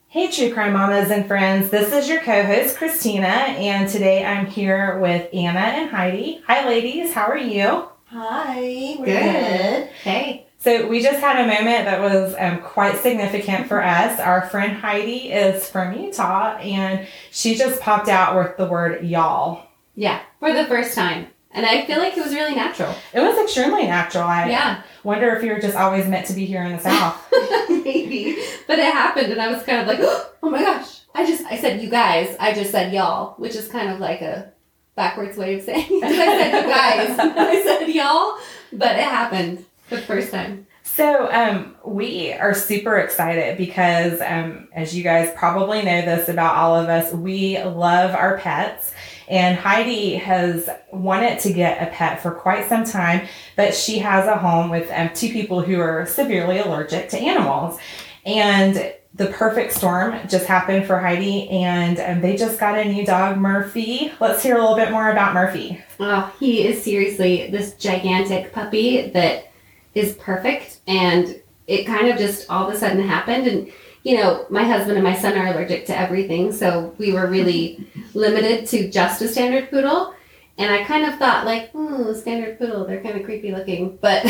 Hey, True Crime Mamas and friends. This is your co-host, Christina, and today I'm here with Anna and Heidi. Hi, ladies. How are you? Hi. We're good. Hey. So we just had a moment that was quite significant for us. Our friend Heidi is from Utah, and she just popped out with the word y'all. Yeah, for the first time. And I feel like it was really natural. It was extremely natural. I wonder if you're just always meant to be here in the South. Maybe. But it happened, and I was kind of like, oh my gosh. I said you guys. I just said y'all, which is kind of like a backwards way of saying it. I said you guys. I said y'all. But it happened for the first time. So we are super excited because, as you guys probably know this about all of us, we love our pets. And Heidi has wanted to get a pet for quite some time, but she has a home with two people who are severely allergic to animals. And the perfect storm just happened for Heidi, and they just got a new dog, Murphy. Let's hear a little bit more about Murphy. Oh, he is seriously this gigantic puppy that is perfect, and it kind of just all of a sudden happened. And you know, my husband and my son are allergic to everything, so we were really limited to just a standard poodle. And I kind of thought, like, standard poodle, they're kind of creepy looking. But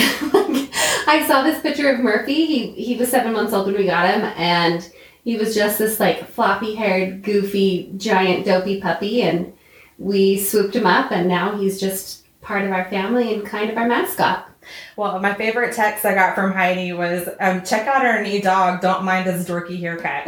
I saw this picture of Murphy. He was 7 months old when we got him, and he was just this, like, floppy-haired, goofy, giant, dopey puppy. And we swooped him up, and now he's just part of our family and kind of our mascot. Well, my favorite text I got from Heidi was, check out our new dog. Don't mind his dorky haircut.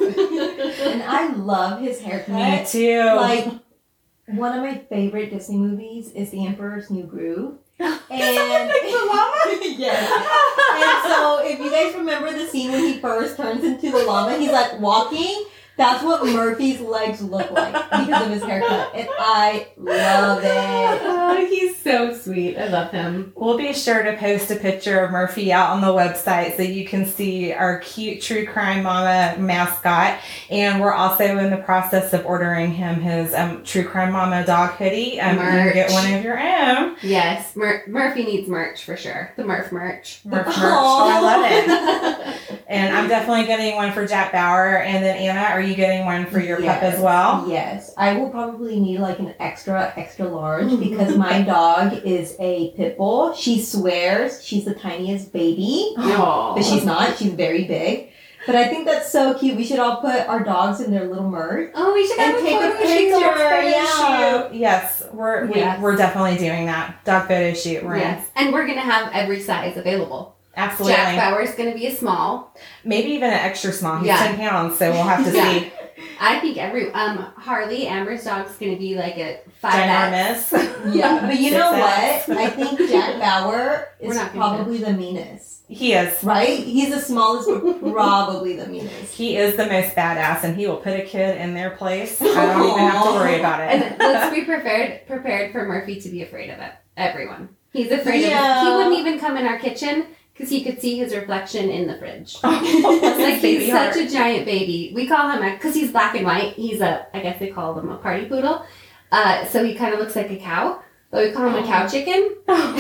And I love his haircut. Me too. Like, one of my favorite Disney movies is The Emperor's New Groove. And like the llama? Yes. And so, if you guys remember the scene when he first turns into the llama, he's like walking. That's what Murphy's legs look like because of his haircut. And I love it. Oh, he's so sweet. I love him. We'll be sure to post a picture of Murphy out on the website so you can see our cute True Crime Mama mascot. And we're also in the process of ordering him his True Crime Mama dog hoodie. You can get one of your own. Yes. Murphy needs merch for sure. The Murph merch. Murph merch. Oh, I love it. And I'm definitely getting one for Jack Bauer. And then Anna, are you getting one for your pup as well? Yes. I will probably need like an extra large because my dog is a pit bull. She swears she's the tiniest baby. Aww. But she's not. She's very big. But I think that's so cute. We should all put our dogs in their little merch. Oh, we should have and take a photo picture. Shoot. Yes, we're definitely doing that. Dog photo shoot. Yes. And we're going to have every size available. Absolutely. Jack Bauer's going to be a small. Maybe even an extra small. He's 10 pounds, so we'll have to see. I think Harley, Amber's dog's going to be like a 5X. Ginormous. Yeah, but you know what? I think Jack Bauer is probably the meanest. He is. Right? He's the smallest, but probably the meanest. He is the most badass, and he will put a kid in their place. I don't even have to worry about it. And let's be prepared for Murphy to be afraid of it. Everyone. He's afraid of it. He wouldn't even come in our kitchen because he could see his reflection in the fridge. Like, he's such a giant baby. We call him, because he's black and white, he's I guess they call him a party poodle. So he kind of looks like a cow. But we call him a cow chicken.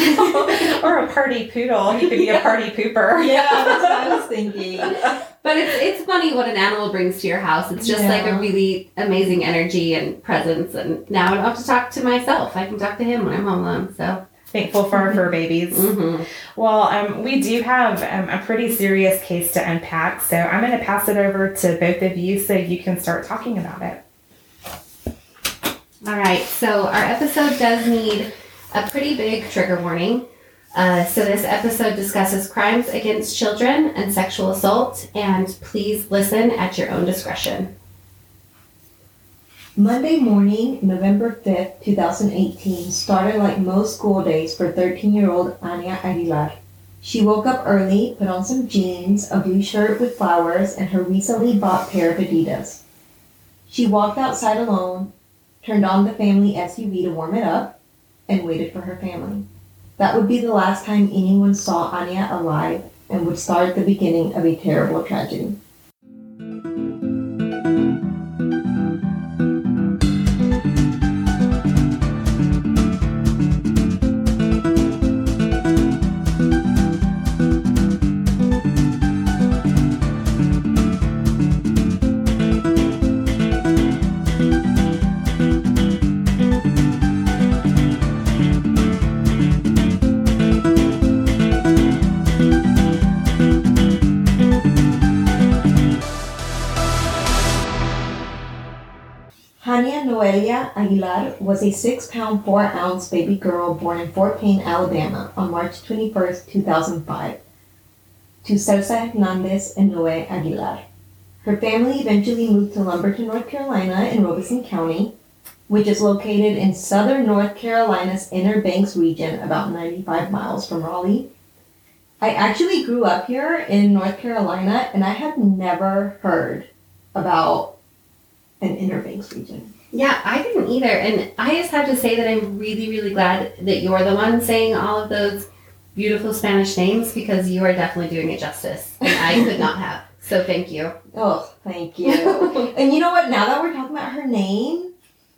Or a party poodle. He could be a party pooper. Yeah, that's what I was thinking. But it's funny what an animal brings to your house. It's just like a really amazing energy and presence. And now I don't have to talk to myself. I can talk to him when I'm home alone. So thankful for our fur babies. Mm-hmm. Well, we do have a pretty serious case to unpack. So I'm going to pass it over to both of you so you can start talking about it. All right, so our episode does need a pretty big trigger warning. So this episode discusses crimes against children and sexual assault, and please listen at your own discretion. Monday morning, November 5th, 2018, started like most school days for 13-year-old Ania Aguilar. She woke up early, put on some jeans, a blue shirt with flowers, and her recently bought pair of Adidas. She walked outside alone, turned on the family SUV to warm it up, and waited for her family. That would be the last time anyone saw Ania alive and would start the beginning of a terrible tragedy. Hania Noelia Aguilar was a 6-pound, 4-ounce baby girl born in Fort Payne, Alabama on March 21st, 2005, to Celsa Hernandez and Noe Aguilar. Her family eventually moved to Lumberton, North Carolina in Robeson County, which is located in southern North Carolina's Inner Banks region, about 95 miles from Raleigh. I actually grew up here in North Carolina, and I had never heard about an Inner Banks region. Yeah, I didn't either. And I just have to say that I'm really, really glad that you're the one saying all of those beautiful Spanish names, because you are definitely doing it justice. And I could not have. So thank you. Oh, thank you. And you know what? Now that we're talking about her name,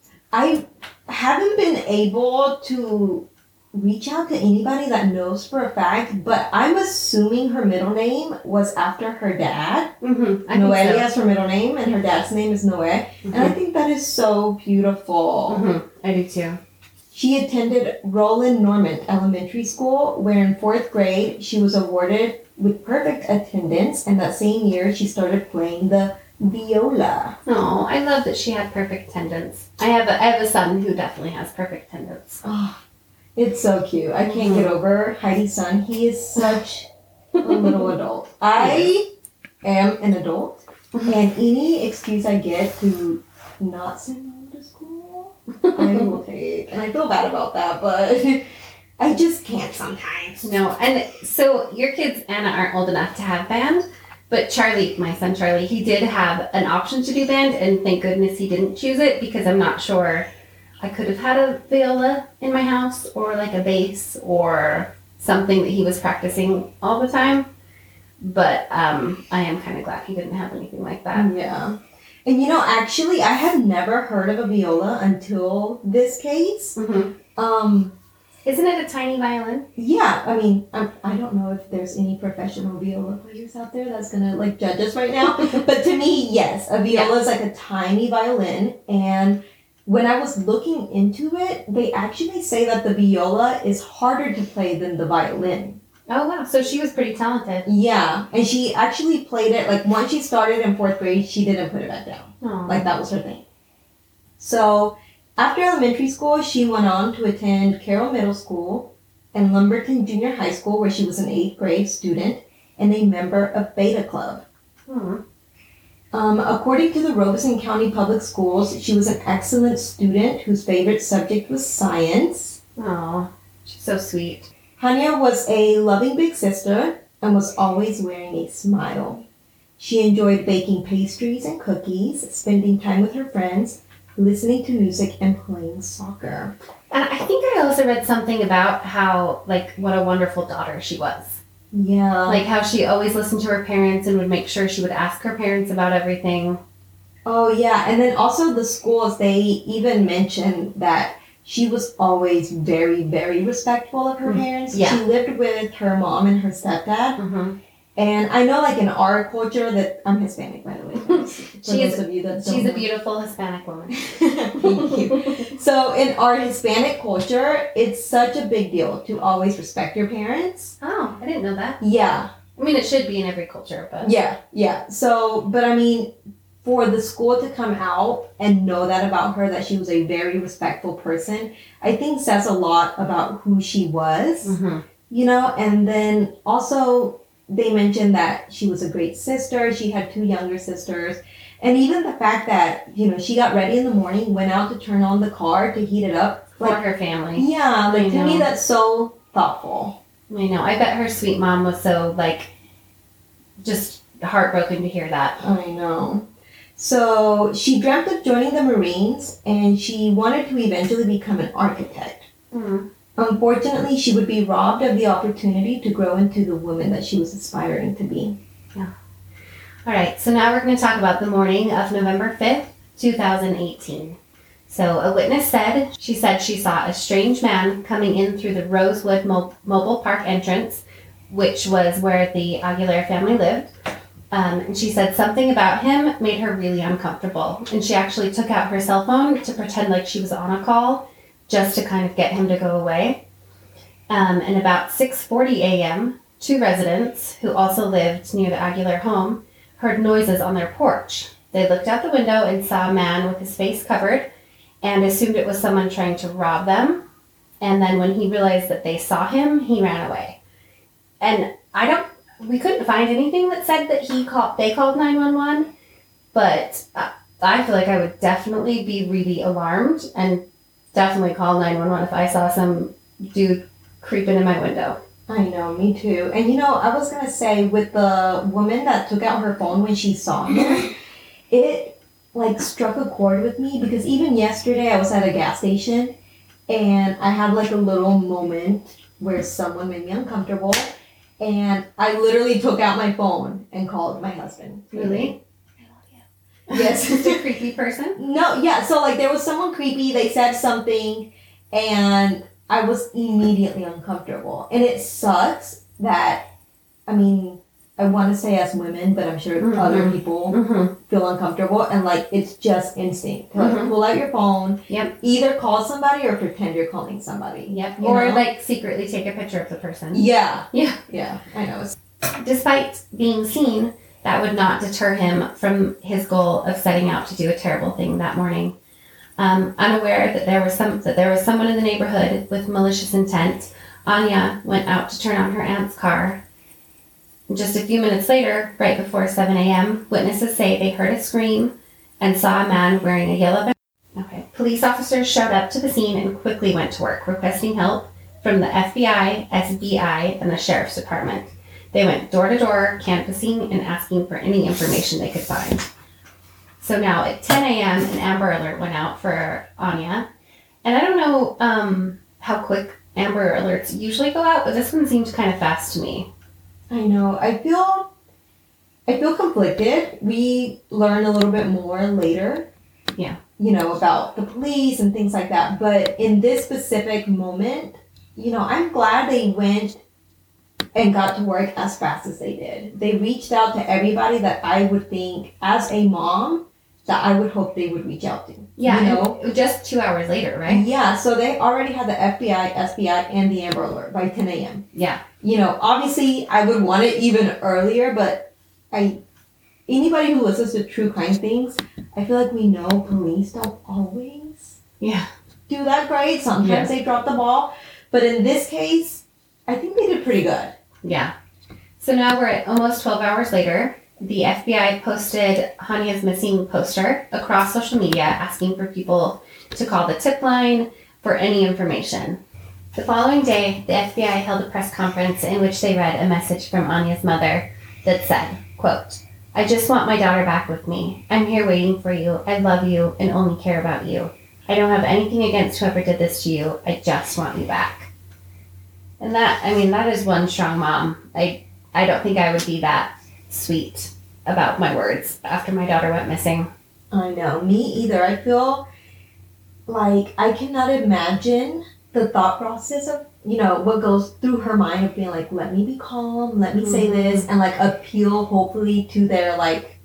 I haven't been able to reach out to anybody that knows for a fact, but I'm assuming her middle name was after her dad. Mm-hmm. Noelia is her middle name, and her dad's name is Noe. Mm-hmm. And I think that is so beautiful. Mm-hmm. I do too. She attended Roland Norman Elementary School, where in 4th grade she was awarded with perfect attendance, and that same year she started playing the viola. Oh, I love that she had perfect attendance. I have a son who definitely has perfect attendance. Oh, it's so cute. I can't get over Heidi's son. He is such a little adult. I am an adult, and any excuse I get to not send him to school, I will take. And I feel bad about that, but I just can't sometimes. No, and so your kids, Anna, aren't old enough to have band, but Charlie, my son Charlie, he did have an option to do band, and thank goodness he didn't choose it, because I'm not sure I could have had a viola in my house, or like a bass, or something that he was practicing all the time. But I am kind of glad he didn't have anything like that. Yeah. And you know, actually, I had never heard of a viola until this case. Mm-hmm. Isn't it a tiny violin? Yeah, I mean, I don't know if there's any professional viola players out there that's gonna like judge us right now, but to me, yes, a viola is like a tiny violin. And when I was looking into it, they actually say that the viola is harder to play than the violin. Oh wow, so she was pretty talented. Yeah, and she actually played it, like once she started in 4th grade, she didn't put it back down. Aww. Like that was her thing. So after elementary school, she went on to attend Carroll Middle School and Lumberton Junior High School, where she was an 8th grade student and a member of Beta Club. Hmm. According to the Robeson County Public Schools, she was an excellent student whose favorite subject was science. Oh, she's so sweet. Hania was a loving big sister and was always wearing a smile. She enjoyed baking pastries and cookies, spending time with her friends, listening to music, and playing soccer. And I think I also read something about how, like, what a wonderful daughter she was. Yeah. Like how she always listened to her parents and would make sure she would ask her parents about everything. Oh, yeah. And then also the schools, they even mentioned that she was always very, very respectful of her parents. Yeah. She lived with her mom and her stepdad. Mm-hmm. And I know, like, in our culture that... I'm Hispanic, by the way. For those of you that don't She's know. a beautiful Hispanic woman. Thank you. So in our Hispanic culture, it's such a big deal to always respect your parents. Oh, I didn't know that. Yeah. I mean, it should be in every culture, but... Yeah. So, but I mean, for the school to come out and know that about her, that she was a very respectful person, I think says a lot about who she was, Mm-hmm. you know, and then also they mentioned that she was a great sister. She had 2 younger sisters. And even the fact that, you know, she got ready in the morning, went out to turn on the car to heat it up. For her family. Yeah, like, to me, know. that's so thoughtful. I know. I bet her sweet mom was so, like, just heartbroken to hear that. I know. So she dreamt of joining the Marines, and she wanted to eventually become an architect. Mm. Unfortunately, she would be robbed of the opportunity to grow into the woman that she was aspiring to be. Yeah. All right, so now we're going to talk about the morning of November 5th, 2018. So a witness said she saw a strange man coming in through the Rosewood Mobile Park entrance, which was where the Aguilar family lived. And she said something about him made her really uncomfortable. And she actually took out her cell phone to pretend like she was on a call, just to kind of get him to go away. And about 6:40 a.m., 2 residents who also lived near the Aguilar home heard noises on their porch. They looked out the window and saw a man with his face covered and assumed it was someone trying to rob them. And then when he realized that they saw him, he ran away. And we couldn't find anything that said that they called 911, but I feel like I would definitely be really alarmed and definitely call 911 if I saw some dude creeping in my window. I know, me too. And I was gonna say, with the woman that took out her phone when she saw him, it like struck a chord with me, because even yesterday I was at a gas station and I had like a little moment where someone made me uncomfortable, and I literally took out my phone and called my husband. Really? Yes. Just a creepy person? No, yeah. So like there was someone creepy. They said something, and I was immediately uncomfortable. And it sucks that, I mean, I want to say as women, but I'm sure other people feel uncomfortable, and like it's just instinct to like pull out your phone. Yep. Either call somebody or pretend you're calling somebody. Yep. You Or know? like secretly take a picture of the person. Yeah. Yeah. Yeah. I know. Despite being seen, that would not deter him from his goal of setting out to do a terrible thing that morning. Unaware that there was someone in the neighborhood with malicious intent, Anya went out to turn on her aunt's car. Just a few minutes later, right before 7 a.m., witnesses say they heard a scream and saw a man wearing a yellow vest. Okay. Police officers showed up to the scene and quickly went to work, requesting help from the FBI, SBI, and the Sheriff's Department. They went door to door, canvassing and asking for any information they could find. So now at 10 a.m., an Amber Alert went out for Anya. And I don't know how quick Amber Alerts usually go out, but this one seemed kind of fast to me. I know. I feel conflicted. We learn a little bit more later. Yeah. About the police and things like that. But in this specific moment, I'm glad they went and got to work as fast as they did. They reached out to everybody that I would think, as a mom, that I would hope they would reach out to. Yeah, just 2 hours later, right? Yeah, so they already had the FBI, SBI, and the Amber Alert by 10 a.m. Yeah. Obviously I would want it even earlier, but anybody who listens to true crime things, I feel like we know police don't always do that great. Sometimes they drop the ball. But in this case, I think they did pretty good. Yeah. So now we're at almost 12 hours later. The FBI posted Hanya's missing poster across social media asking for people to call the tip line for any information. The following day, the FBI held a press conference in which they read a message from Anya's mother that said, quote, "I just want my daughter back with me. I'm here waiting for you. I love you and only care about you. I don't have anything against whoever did this to you. I just want you back." And that is one strong mom. I don't think I would be that sweet about my words after my daughter went missing. I know, me either. I feel like I cannot imagine the thought process of, what goes through her mind of being like, let me be calm, let me say this, and like appeal hopefully to their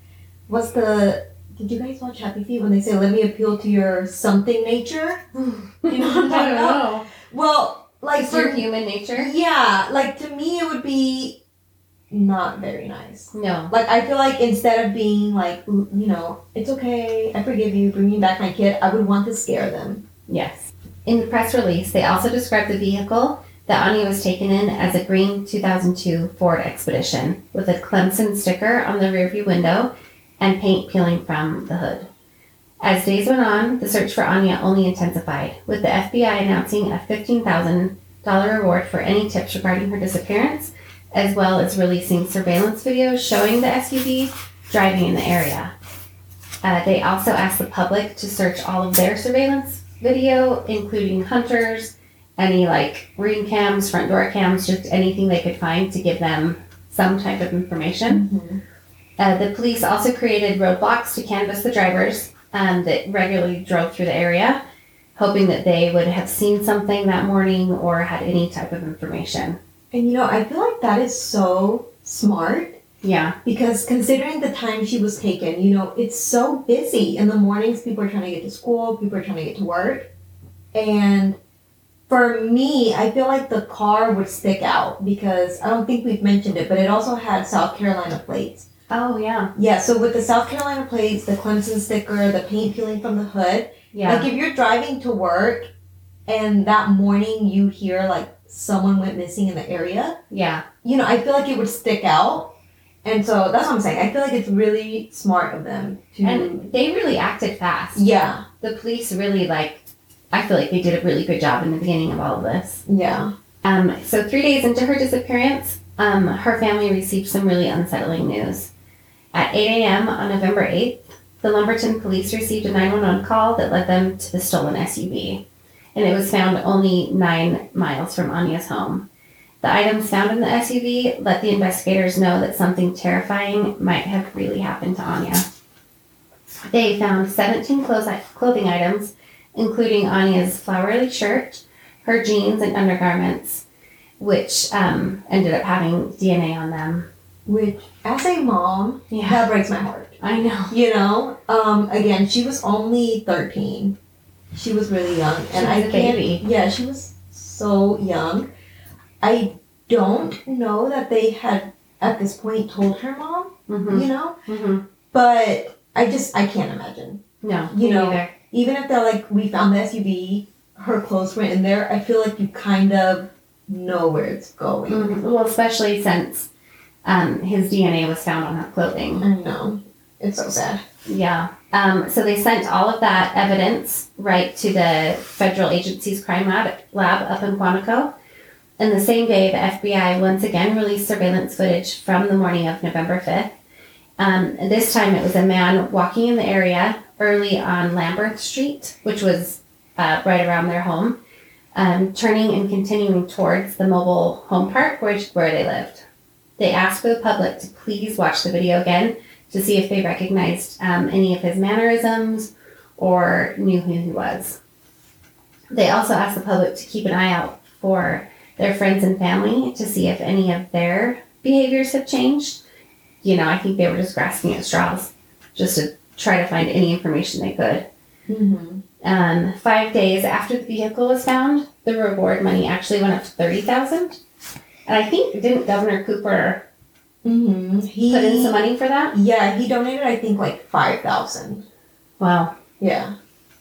did you guys watch Happy Feet when they say, let me appeal to your something nature? You know what I'm talking about? Well, like It's your human nature? Yeah, like to me it would be not very nice. No. Like I feel like instead of being like, it's okay, I forgive you, bring me back my kid, I would want to scare them. Yes. In the press release, they also described the vehicle that Anya was taken in as a green 2002 Ford Expedition with a Clemson sticker on the rearview window and paint peeling from the hood. As days went on, the search for Anya only intensified, with the FBI announcing a $15,000 reward for any tips regarding her disappearance, as well as releasing surveillance videos showing the SUV driving in the area. They also asked the public to search all of their surveillance video, including hunters, any ring cams, front door cams, just anything they could find to give them some type of information. Mm-hmm. The police also created roadblocks to canvass the drivers that regularly drove through the area, hoping that they would have seen something that morning or had any type of information. And I feel like that is so smart. Yeah. Because considering the time she was taken, it's so busy. In the mornings, people are trying to get to school, people are trying to get to work. And for me, I feel like the car would stick out because I don't think we've mentioned it, but it also had South Carolina plates. Oh, yeah. Yeah, so with the South Carolina plates, the Clemson sticker, the paint peeling from the hood, Yeah. Like if you're driving to work and that morning you hear like someone went missing in the area, Yeah. you know, I feel like it would stick out. And so that's what I'm saying. I feel like it's really smart of them to. And they really acted fast. Yeah. The police really I feel like they did a really good job in the beginning of all of this. Yeah. So 3 days into her disappearance, her family received some really unsettling news. At 8 a.m. on November 8th, the Lumberton police received a 911 call that led them to the stolen SUV. And it was found only 9 miles from Anya's home. The items found in the SUV let the investigators know that something terrifying might have really happened to Anya. They found 17 clothing items, including Anya's flowery shirt, her jeans and undergarments, which ended up having DNA on them. Which, as a mom, that breaks my heart. I know. You know, again, she was only 13. She was really young, and She was a baby. Yeah, she was so young. I don't know that they had at this point told her mom. Mm-hmm. You know, Mm-hmm. but I can't imagine. No, You me know, neither. Even if they're like, we found the SUV, her clothes were in there. I feel like you kind of know where it's going. Mhm. Well, especially since his DNA was found on her clothing. I know. It's so sad. Yeah. So they sent all of that evidence right to the federal agency's crime lab up in Quantico. And the same day, the FBI once again released surveillance footage from the morning of November 5th. And this time it was a man walking in the area early on Lambert Street, which was right around their home, turning and continuing towards the mobile home park where they lived. They asked for the public to please watch the video again to see if they recognized any of his mannerisms or knew who he was. They also asked the public to keep an eye out for their friends and family to see if any of their behaviors have changed. You know, I think they were just grasping at straws just to try to find any information they could. Mm-hmm. 5 days after the vehicle was found, the reward money actually went up to $30,000. And I think, didn't Governor Cooper Mm-hmm. put in some money for that? Yeah, he donated, I think, like $5,000. Wow. Yeah.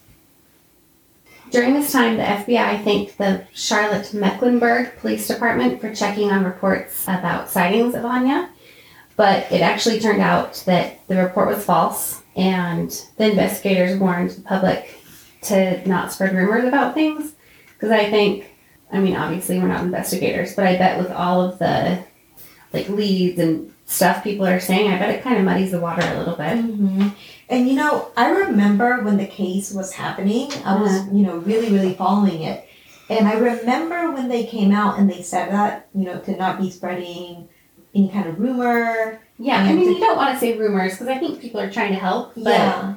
During this time, the FBI thanked the Charlotte Mecklenburg Police Department for checking on reports about sightings of Anya. But it actually turned out that the report was false, and the investigators warned the public to not spread rumors about things. Because I mean, obviously we're not investigators, but I bet with all of the leads and stuff people are saying, I bet it kind of muddies the water a little bit. Mm-hmm. And you know, I remember when the case was happening, I was, really, really following it. And I remember when they came out and they said that, to not be spreading any kind of rumor. Yeah, I mean, you don't want to say rumors because I think people are trying to help. But yeah.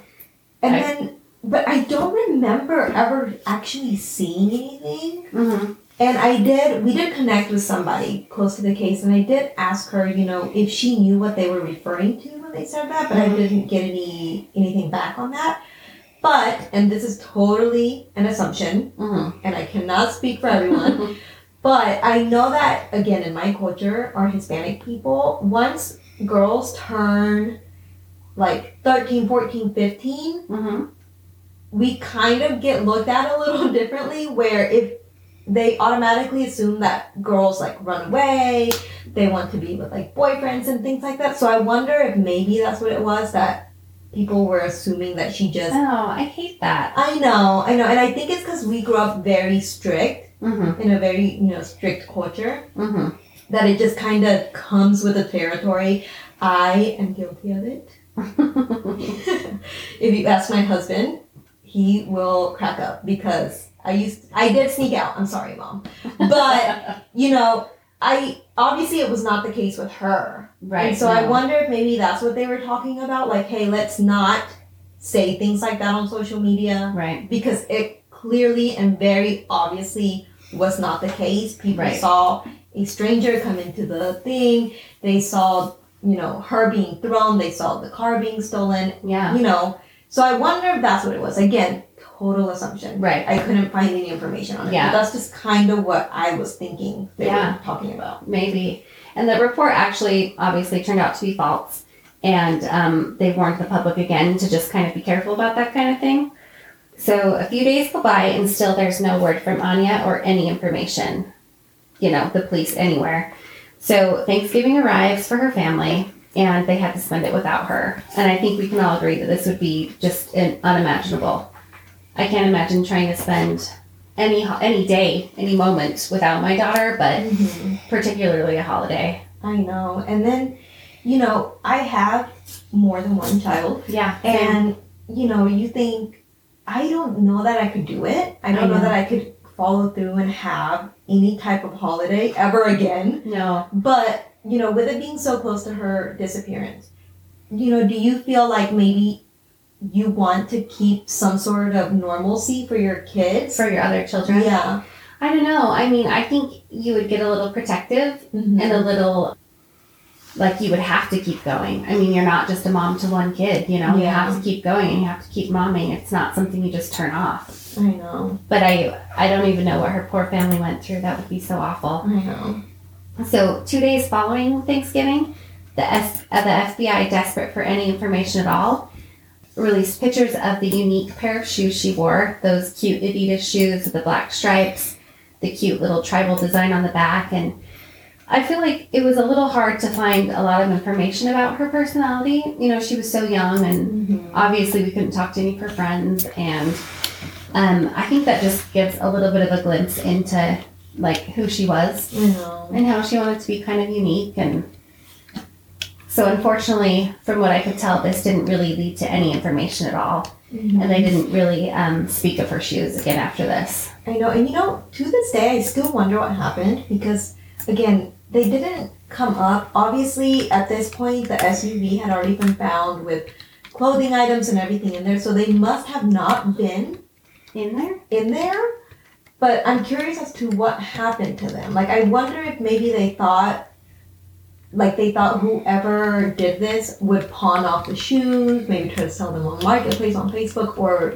But I don't remember ever actually seeing anything. Mm-hmm. And we did connect with somebody close to the case, and I did ask her, if she knew what they were referring to when they said that, but I didn't get anything back on that. But, and this is totally an assumption, and I cannot speak for everyone, but I know that, again, in my culture, our Hispanic people, once girls turn 13, 14, 15, we kind of get looked at a little differently, where if they automatically assume that girls run away, they want to be with boyfriends and things like that. So I wonder if maybe that's what it was, that people were assuming that she just... Oh, I hate that. I know. And I think it's because we grew up very strict, in a very, strict culture, that it just kind of comes with the territory. I am guilty of it. If you ask my husband, he will crack up because I did sneak out. I'm sorry, Mom. But, obviously it was not the case with her. Right. And so I wonder if maybe that's what they were talking about. Hey, let's not say things like that on social media. Right. Because it clearly and very obviously was not the case. People saw a stranger come into the thing. They saw, her being thrown. They saw the car being stolen. Yeah. So I wonder if that's what it was. Again, total assumption. Right. I couldn't find any information on it. Yeah. But that's just kind of what I was thinking they were talking about. Maybe. And the report actually obviously turned out to be false. And they warned the public again to just kind of be careful about that kind of thing. So a few days go by and still there's no word from Anya or any information. The police anywhere. So Thanksgiving arrives for her family and they had to spend it without her. And I think we can all agree that this would be just unimaginable. I can't imagine trying to spend any day, any moment without my daughter, but particularly a holiday. I know. And then, I have more than one child. Yeah. And, you think, I don't know that I could do it. I don't know that I could follow through and have any type of holiday ever again. No. But, with it being so close to her disappearance, do you feel like maybe you want to keep some sort of normalcy for your kids? For your other children? Yeah. I don't know. I mean, I think you would get a little protective and a little, like you would have to keep going. I mean, you're not just a mom to one kid, You have to keep going and you have to keep momming. It's not something you just turn off. I know. But I don't even know what her poor family went through. That would be so awful. I know. So 2 days following Thanksgiving, the FBI, desperate for any information at all, released pictures of the unique pair of shoes she wore, those cute Adidas shoes with the black stripes, the cute little tribal design on the back. And I feel like it was a little hard to find a lot of information about her personality. She was so young and obviously we couldn't talk to any of her friends. And I think that just gives a little bit of a glimpse into like who she was and how she wanted to be kind of unique. And so unfortunately, from what I could tell, this didn't really lead to any information at all. And they didn't really speak of her shoes again after this. I know. And to this day, I still wonder what happened because, again, they didn't come up. Obviously, at this point, the SUV had already been found with clothing items and everything in there. So they must have not been in there. But I'm curious as to what happened to them. Like, I wonder if maybe they thought whoever did this would pawn off the shoes, maybe try to sell them on Marketplace on Facebook, or,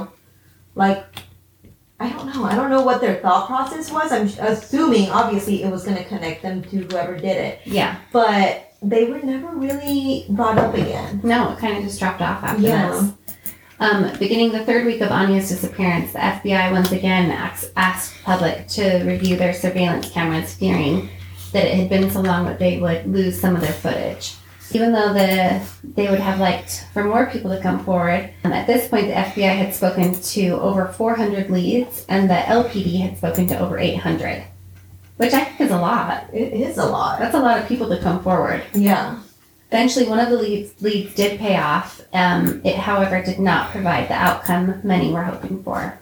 I don't know. I don't know what their thought process was. I'm assuming, obviously, it was going to connect them to whoever did it. Yeah. But they were never really brought up again. No, it kind of just dropped off after this. Beginning the third week of Anya's disappearance, the FBI once again asked public to review their surveillance cameras, fearing that it had been so long that they would lose some of their footage. Even though they would have liked for more people to come forward, at this point the FBI had spoken to over 400 leads and the LPD had spoken to over 800, which I think is a lot. It is a lot. That's a lot of people to come forward. Yeah. Eventually, one of the leads did pay off. It, however, did not provide the outcome many were hoping for.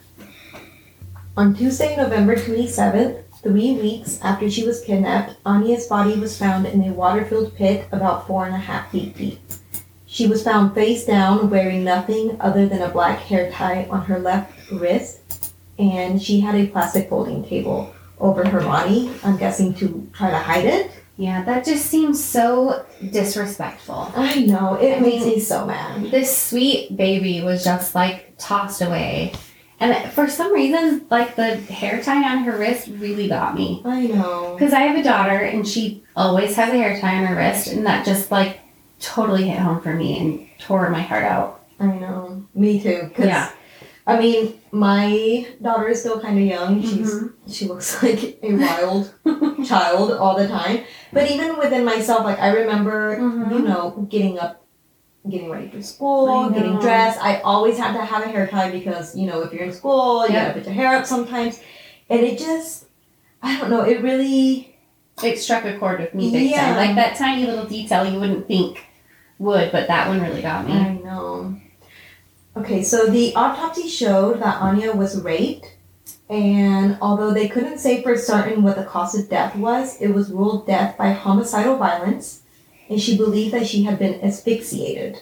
On Tuesday, November 27th, 3 weeks after she was kidnapped, Anya's body was found in a water-filled pit about 4.5 feet deep. She was found face down, wearing nothing other than a black hair tie on her left wrist, and she had a plastic folding table over her body, I'm guessing to try to hide it. Yeah, that just seems so disrespectful. I know, it makes me so mad. This sweet baby was just like tossed away. And for some reason, like the hair tie on her wrist really got me. I know. Because I have a daughter and she always has a hair tie on her wrist, and that just like totally hit home for me and tore my heart out. I know. Me too. Yeah. I mean, my daughter is still kind of young. She looks like a wild child all the time. But even within myself, like I remember, getting up, getting ready for school, getting dressed. I always had to have a hair tie because, if you're in school, you gotta put your hair up sometimes. And it just, I don't know, it struck a chord with me big time. Like that tiny little detail you wouldn't think would, but that one really got me. I know. Okay, so the autopsy showed that Anya was raped, and although they couldn't say for certain what the cause of death was, it was ruled death by homicidal violence, and she believed that she had been asphyxiated.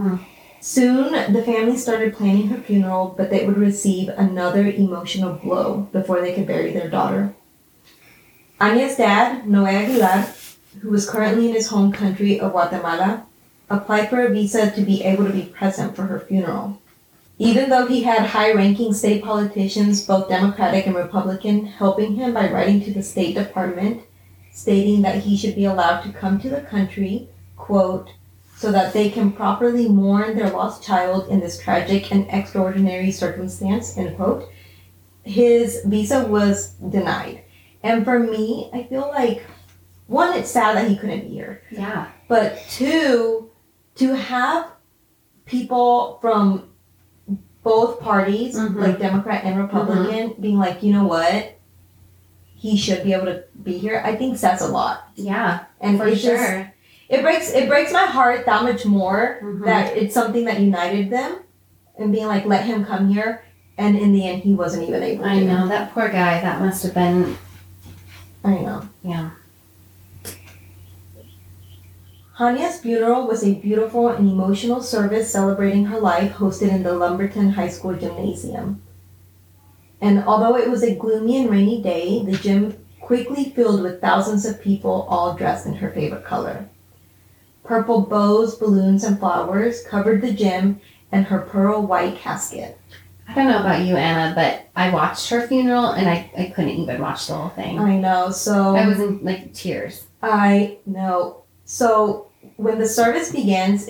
Soon, the family started planning her funeral, but they would receive another emotional blow before they could bury their daughter. Anya's dad, Noe Aguilar, who was currently in his home country of Guatemala, applied for a visa to be able to be present for her funeral. Even though he had high-ranking state politicians, both Democratic and Republican, helping him by writing to the State Department, stating that he should be allowed to come to the country, quote, so that they can properly mourn their lost child in this tragic and extraordinary circumstance, end quote. His visa was denied. And for me, I feel like, one, it's sad that he couldn't be here. Yeah. But two, to have people from both parties, like Democrat and Republican, being like, you know what, he should be able to be here, I think says a lot. Yeah, And for sure. It breaks my heart that much more that it's something that united them, and being like, let him come here, and in the end he wasn't even able to. I know, that poor guy, that must have been, I know. yeah. Hanya's funeral was a beautiful and emotional service celebrating her life hosted in the Lumberton High School gymnasium. And although it was a gloomy and rainy day, the gym quickly filled with thousands of people all dressed in her favorite color. Purple bows, balloons, and flowers covered the gym and her pearl white casket. I don't know about you, Anna, but I watched her funeral and I couldn't even watch the whole thing. I know, so... I was in, like, tears. I know. So when the service begins,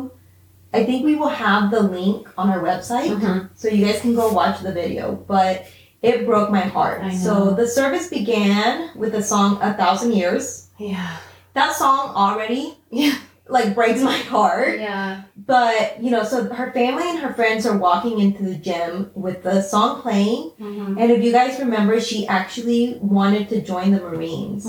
I think we will have the link on our website, so you guys can go watch the video, but it broke my heart. I know. So the service began with the song 1,000 Years. Yeah. That song already, like, breaks my heart. Yeah. But, so her family and her friends are walking into the gym with the song playing. And if you guys remember, she actually wanted to join the Marines.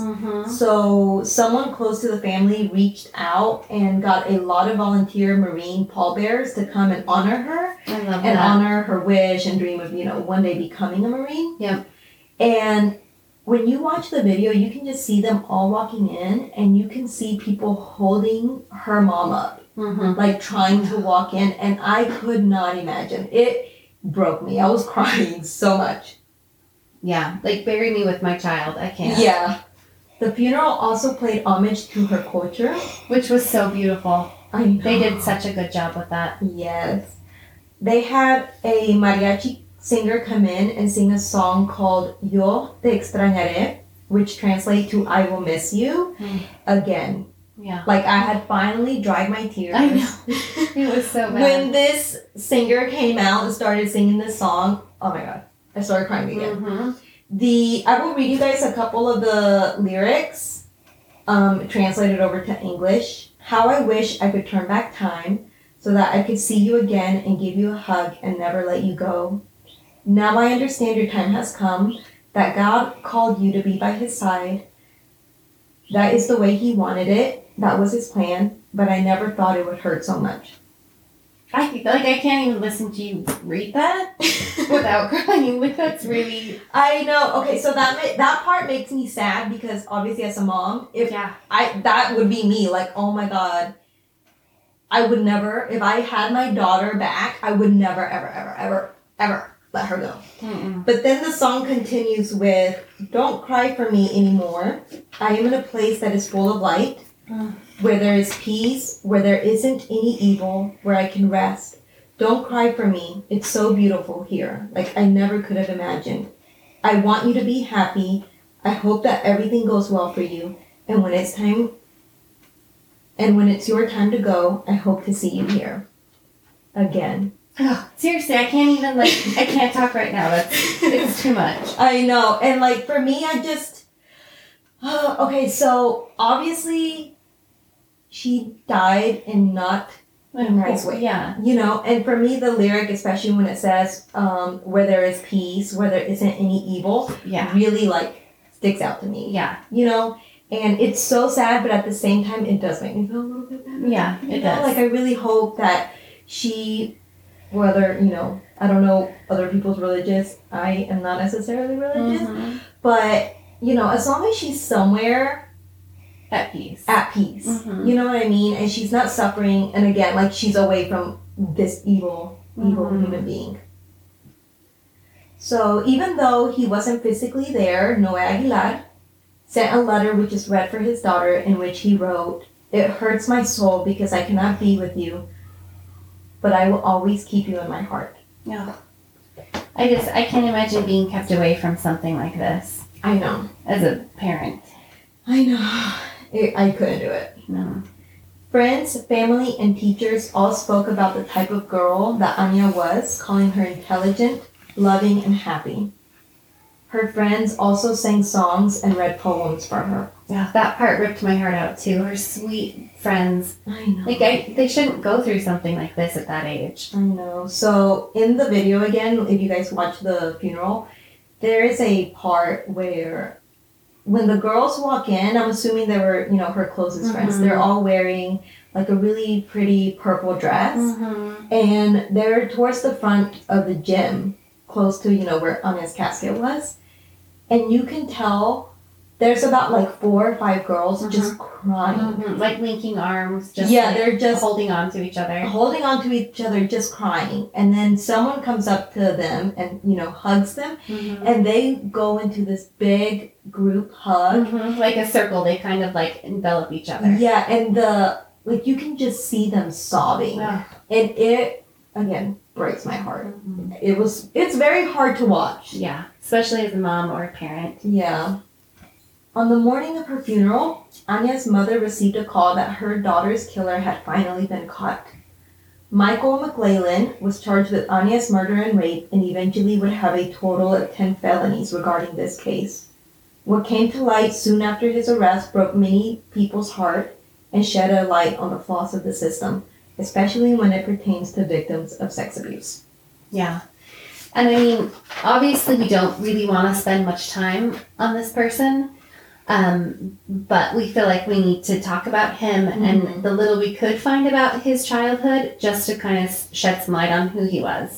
So someone close to the family reached out and got a lot of volunteer Marine pallbearers to come and honor her. I love and that. honor her wish and dream of, one day becoming a Marine. Yep. And when you watch the video, you can just see them all walking in, and you can see people holding her mom up, like trying to walk in, and I could not imagine. It broke me. I was crying so much. Yeah, like bury me with my child. I can't. Yeah. The funeral also paid homage to her culture. Which was so beautiful. I know. They did such a good job with that. Yes. They had a mariachi singer come in and sing a song called Yo Te Extrañaré, which translates to I Will Miss You. Again. Yeah. Like, I had finally dried my tears. I know. It was so bad. When this singer came out and started singing this song, oh my god, I started crying again. I will read you guys a couple of the lyrics, translated over to English. How I wish I could turn back time so that I could see you again and give you a hug and never let you go. Now I understand your time has come, that God called you to be by his side. That is the way he wanted it. That was his plan, but I never thought it would hurt so much. I feel like I can't even listen to you read that without crying. Like, that's really... I know. Okay, so that part makes me sad because obviously as a mom, that would be me. Like, oh my god, I would never, if I had my daughter back, I would never, ever, ever, ever, ever let her go. But then the song continues with, don't cry for me anymore. I am in a place that is full of light, where there is peace, where there isn't any evil, where I can rest. Don't cry for me. It's so beautiful here. Like, I never could have imagined. I want you to be happy. I hope that everything goes well for you. And when it's your time to go, I hope to see you here. Again. Oh, seriously, I can't even, I can't talk right now. It's too much. I know. And, for me, I just... okay, so, obviously, she died in not a nice way. Yeah. And for me, the lyric, especially when it says, where there is peace, where there isn't any evil, really, sticks out to me. Yeah. And it's so sad, but at the same time, it does make me feel a little bit better. Yeah, it does. I really hope that she... Whether, I don't know other people's religious, I am not necessarily religious, but, as long as she's somewhere at peace. You know what I mean? And she's not suffering, and again, she's away from this evil human being. So even though he wasn't physically there, Noe Aguilar sent a letter which is read for his daughter, in which he wrote, "It hurts my soul because I cannot be with you, but I will always keep you in my heart." Yeah. I can't imagine being kept away from something like this. I know. As a parent. I know. I couldn't do it. No. Friends, family, and teachers all spoke about the type of girl that Anya was, calling her intelligent, loving, and happy. Her friends also sang songs and read poems for her. Yeah, that part ripped my heart out too. Her sweet friends. I know. Like, they shouldn't go through something like this at that age. I know. So in the video again, if you guys watch the funeral, there is a part where when the girls walk in, I'm assuming they were, her closest friends. Mhm. They're all wearing like a really pretty purple dress. And they're towards the front of the gym, close to, where Anya's casket was. And you can tell there's about like 4 or 5 girls just crying. Like linking arms, just They're just holding on to each other. holding on to each other, just crying. And then someone comes up to them and, hugs them. And they go into this big group hug. Like a circle, they kind of like envelop each other. Yeah, and you can just see them sobbing. Yeah. And it, again, breaks my heart. It's very hard to watch. Yeah, especially as a mom or a parent. Yeah. On the morning of her funeral, Anya's mother received a call that her daughter's killer had finally been caught. Michael McClellan was charged with Anya's murder and rape and eventually would have a total of 10 felonies regarding this case. What came to light soon after his arrest broke many people's heart and shed a light on the flaws of the system, especially when it pertains to victims of sex abuse. Yeah. And I mean, obviously we don't really want to spend much time on this person, but we feel like we need to talk about him and the little we could find about his childhood just to kind of shed some light on who he was.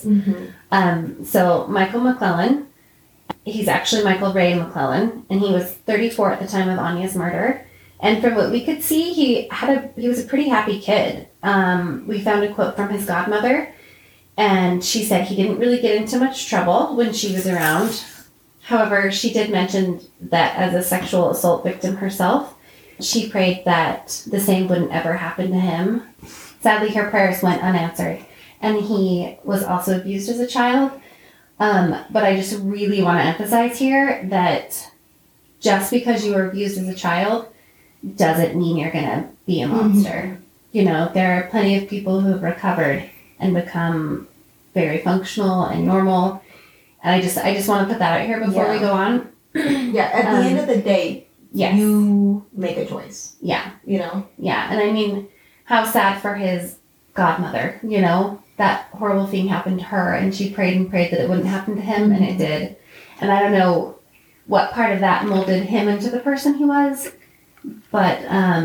So Michael McClellan, he's actually Michael Ray McClellan, and he was 34 at the time of Anya's murder. And from what we could see, he was a pretty happy kid. We found a quote from his godmother, and she said he didn't really get into much trouble when she was around. However, she did mention that as a sexual assault victim herself, she prayed that the same wouldn't ever happen to him. Sadly, her prayers went unanswered, and he was also abused as a child. But I just really want to emphasize here that just because you were abused as a child doesn't mean you're going to be a monster. There are plenty of people who have recovered and become very functional and normal. And I just want to put that out here before we go on. Yeah, at the end of the day, yes. You make a choice. Yeah. Yeah, and I mean, how sad for his godmother, that horrible thing happened to her, and she prayed and prayed that it wouldn't happen to him, and it did. And I don't know what part of that molded him into the person he was, but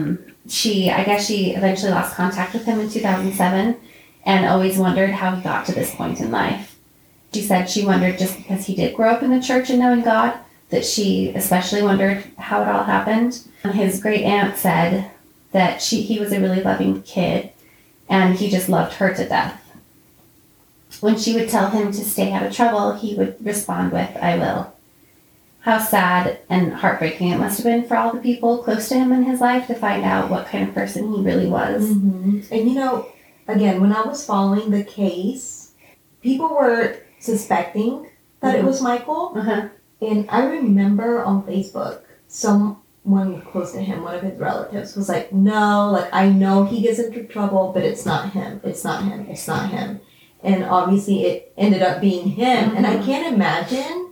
I guess she eventually lost contact with him in 2007 and always wondered how he got to this point in life. She said she wondered just because he did grow up in the church and knowing God, that she especially wondered how it all happened. And his great aunt said that he was a really loving kid and he just loved her to death. When she would tell him to stay out of trouble, he would respond with, "I will." How sad and heartbreaking it must have been for all the people close to him in his life to find out what kind of person he really was. And again, when I was following the case, people were suspecting that it was Michael. And I remember on Facebook, someone close to him, one of his relatives, was like, no, I know he gets into trouble, but it's not him. It's not him. It's not him. And obviously it ended up being him. And I can't imagine,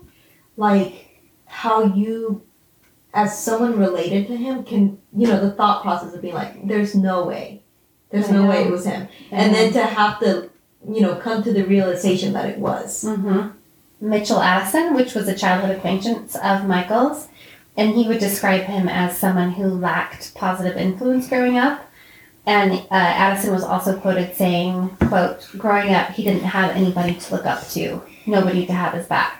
how you, as someone related to him, can, the thought process of being like, there's no way. There's no way it was him. And then to have to, come to the realization that it was. Mitchell Addison, which was a childhood acquaintance of Michael's, and he would describe him as someone who lacked positive influence growing up. And Addison was also quoted saying, quote, "Growing up, he didn't have anybody to look up to, nobody to have his back."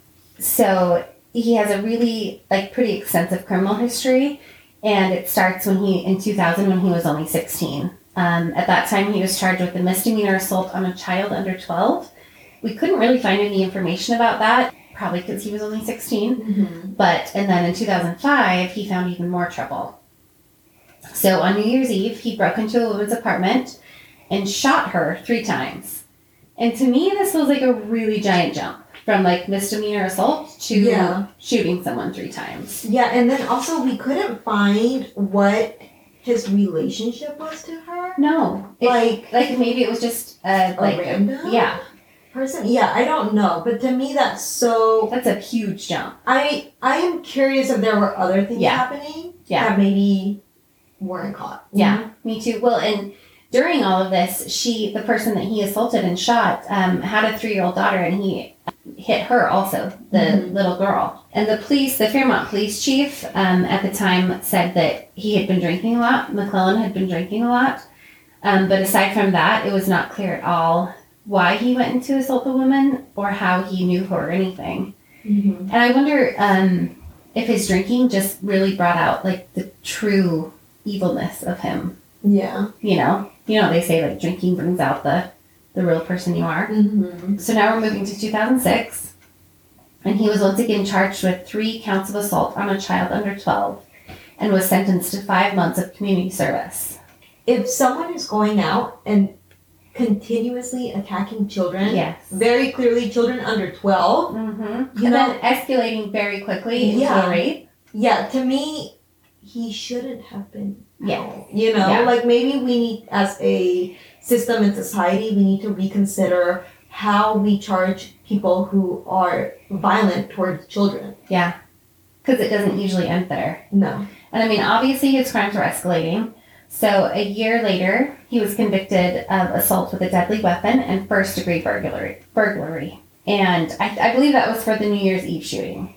So he has a really, pretty extensive criminal history, and it starts in 2000 when he was only 16. At that time, he was charged with a misdemeanor assault on a child under 12. We couldn't really find any information about that, probably because he was only 16. And then in 2005, he found even more trouble. So on New Year's Eve, he broke into a woman's apartment and shot her 3 times. And to me, this was a really giant jump from misdemeanor assault to shooting someone 3 times. Yeah, and then also we couldn't find what his relationship was to her. No. Like Maybe it was just a random yeah. person. Yeah, I don't know. But to me, that's so. That's a huge jump. I am curious if there were other things happening that maybe weren't caught. Yeah, me too. Well, and during all of this, the person that he assaulted and shot, had a 3-year-old daughter, and he hit her also, the little girl. And the Fairmont police chief, at the time said that he had been drinking a lot. McClellan had been drinking a lot. But aside from that, it was not clear at all why he went in to assault the woman or how he knew her or anything. And I wonder if his drinking just really brought out like the true evilness of him. Yeah. You know, they say like drinking brings out the real person you are. So now we're moving to 2006, and he was once again charged with 3 counts of assault on a child under 12 and was sentenced to 5 months of community service. If someone is going out and continuously attacking children, very clearly children under 12, and then escalating very quickly into a rape. Yeah, to me, he shouldn't have been. Yeah. You know, like maybe we need, as a system in society, we need to reconsider how we charge people who are violent towards children. Yeah. Because it doesn't usually end there. No. And I mean, obviously his crimes were escalating. So a year later, he was convicted of assault with a deadly weapon and first-degree burglary. And I believe that was for the New Year's Eve shooting.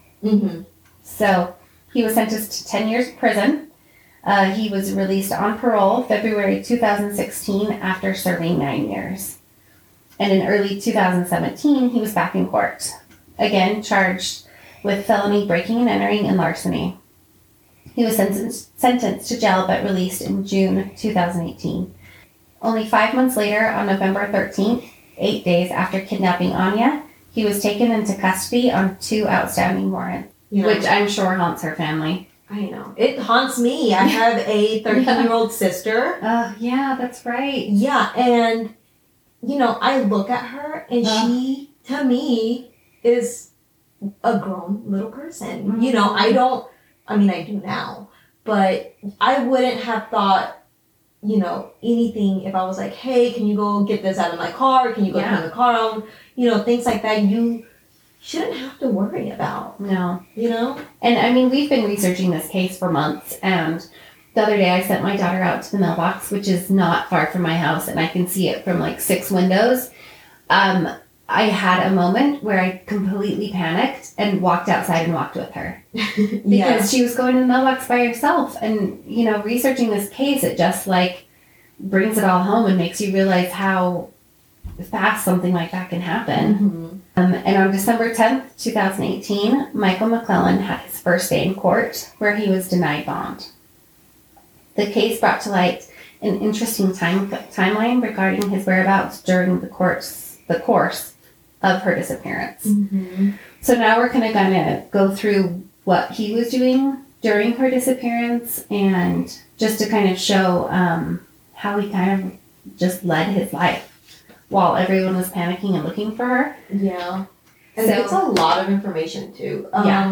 So he was sentenced to 10 years in prison. He was released on parole February 2016 after serving 9 years. And in early 2017, he was back in court, again charged with felony breaking and entering and larceny. He was sentenced to jail but released in June 2018. Only 5 months later, on November 13th, 8 days after kidnapping Anya, he was taken into custody on 2 outstanding warrants, which I'm sure haunts her family. I know. It haunts me. I have a 13-year-old sister. Oh, yeah, that's right. Yeah, and, I look at her, and she, to me, is a grown little person. I do now, but I wouldn't have thought, anything if I was like, hey, can you go get this out of my car? Can you go turn the car on? Things like that you shouldn't have to worry about. No. And I mean, we've been researching this case for months, and the other day I sent my daughter out to the mailbox, which is not far from my house, and I can see it from like 6 windows. I had a moment where I completely panicked and walked outside and walked with her. Because she was going to the mailbox by herself. And, researching this case, it just like brings it all home and makes you realize how fast something like that can happen. And on December 10th, 2018, Michael McClellan had his first day in court where he was denied bond. The case brought to light an interesting timeline regarding his whereabouts during the course of her disappearance. So now we're kind of go through what he was doing during her disappearance, and just to kind of show how he kind of just led his life while everyone was panicking and looking for her. Yeah. And it's a lot of information too.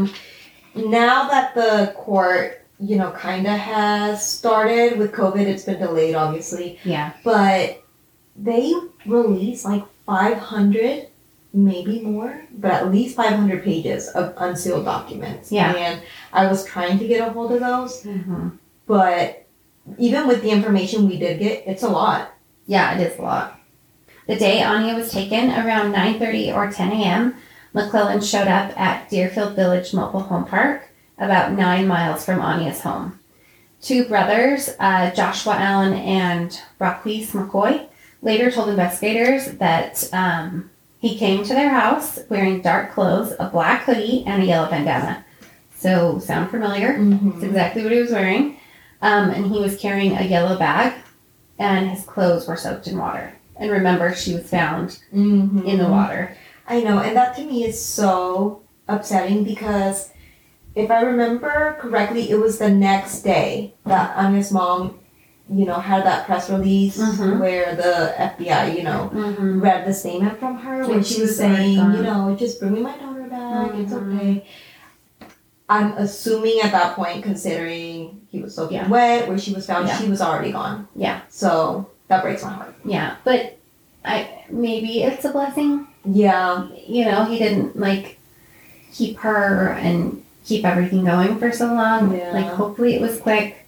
Now that the court, kind of has started with COVID, it's been delayed obviously. Yeah. But they released like 500, maybe more, but at least 500 pages of unsealed documents. Yeah. And I was trying to get a hold of those, but even with the information we did get, it's a lot. Yeah, it is a lot. The day Anya was taken, around 9:30 or 10 a.m., McClellan showed up at Deerfield Village Mobile Home Park, about 9 miles from Anya's home. 2 brothers, Joshua Allen and Raquise McCoy, later told investigators that he came to their house wearing dark clothes, a black hoodie, and a yellow bandana. So, sound familiar? It's exactly what he was wearing. And he was carrying a yellow bag, and his clothes were soaked in water. And remember, she was found in the water. I know, and that to me is so upsetting because if I remember correctly, it was the next day that Anya's mom, had that press release where the FBI, read the statement from her when she was saying, just bring me my daughter back, it's okay. I'm assuming at that point, considering he was soaking Yeah. wet, where she was found, Yeah. she was already gone. Yeah. So that breaks my heart. Yeah. But maybe it's a blessing. Yeah. You know, he didn't like keep her and keep everything going for so long. Yeah. Like, hopefully it was quick.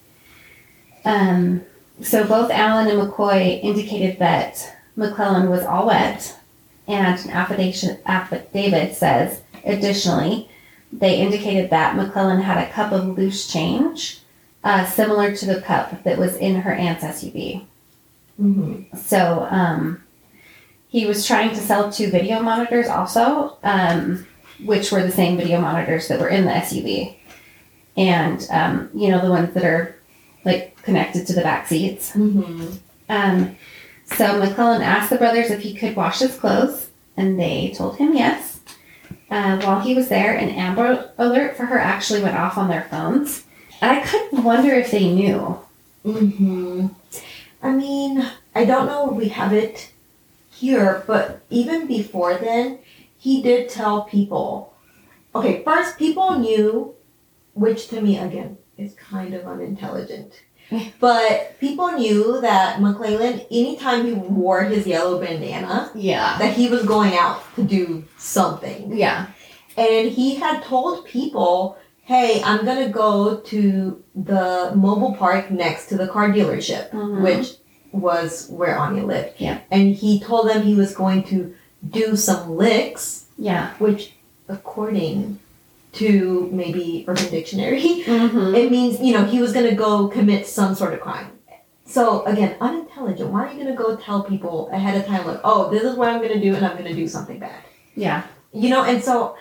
So both Allen and McCoy indicated that McClellan was all wet, and an affidavit says, additionally, they indicated that McClellan had a cup of loose change, similar to the cup that was in her aunt's SUV. Mm-hmm. So he was trying to sell 2 video monitors also, which were the same video monitors that were in the SUV. And, you know, the ones that are like connected to the back seats. Mm-hmm. So McClellan asked the brothers if he could wash his clothes, and they told him yes. While he was there, an Amber Alert for her actually went off on their phones. And I could wonder if they knew. Mm-hmm. I mean, I don't know if we have it here, but even before then, he did tell people. Okay, first, people knew, which to me, again, is kind of unintelligent. But people knew that McClellan, anytime he wore his yellow bandana, Yeah. that he was going out to do something. Yeah. And he had told people, hey, I'm going to go to the mobile park next to the car dealership, Mhm. which was where Anya lived. Yeah. And he told them he was going to do some licks, Yeah. which, according to maybe Urban Dictionary, Mm-hmm. it means, you know, he was going to go commit some sort of crime. So, again, unintelligent. Why are you going to go tell people ahead of time, like, oh, this is what I'm going to do, and I'm going to do something bad? Yeah. You know, and so,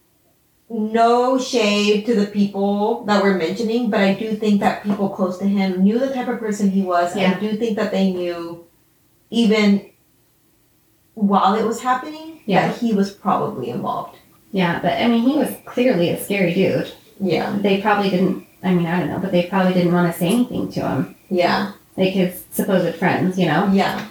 no shade to the people that we're mentioning, but I do think that people close to him knew the type of person he was. Yeah. I do think that they knew, even while it was happening, Yeah. that he was probably involved. Yeah. But I mean, he was clearly a scary dude. Yeah. They probably didn't, I mean, I don't know, but they probably didn't want to say anything to him. Yeah. Like his supposed friends, you know? Yeah.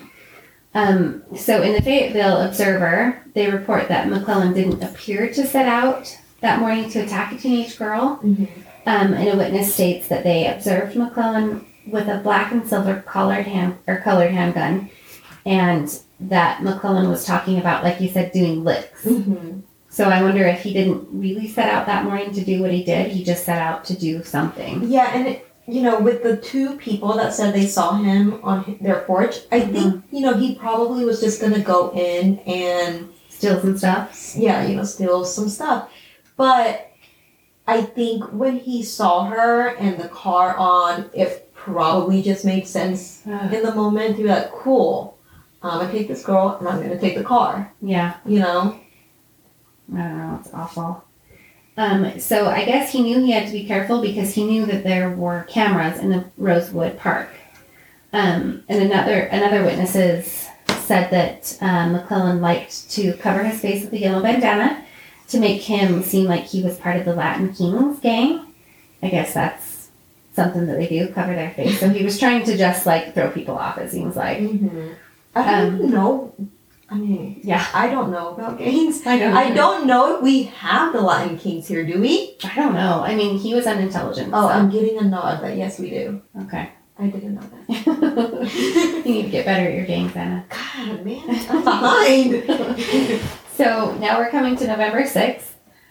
So in the Fayetteville Observer, they report that McClellan didn't appear to set out that morning to attack a teenage girl. Mm-hmm. And a witness states that they observed McClellan with a black and silver colored handgun, and that McClellan was talking about, like you said, doing licks. Mm-hmm. So I wonder if he didn't really set out that morning to do what he did. He just set out to do something. Yeah, and it, you know, with the 2 people that said they saw him on their porch, I think, you know, he probably was just going to go in and, Steal some stuff. yeah, you know, steal some stuff. But I think when he saw her and the car on, it probably just made sense in the moment to be like, cool, I'm going to take this girl and I'm going to take the car, Yeah. you know? I don't know. It's awful. So I guess he knew he had to be careful because he knew that there were cameras in the Rosewood Park. And another witnesses said that McClellan liked to cover his face with a yellow bandana to make him seem like he was part of the Latin Kings gang. I guess that's something that they do, cover their face. So he was trying to just like throw people off, it seems like. Mm-hmm. I don't know. I mean, Yeah. I don't know about gangs. I don't I don't know if we have the Latin Kings here, do we? I don't know. I mean, he was unintelligent. Oh, so. I'm getting a nod, but yes, we do. Okay. I didn't know that. You need to get better at your games, Anna. God, man, I'm behind. So now we're coming to November 6th.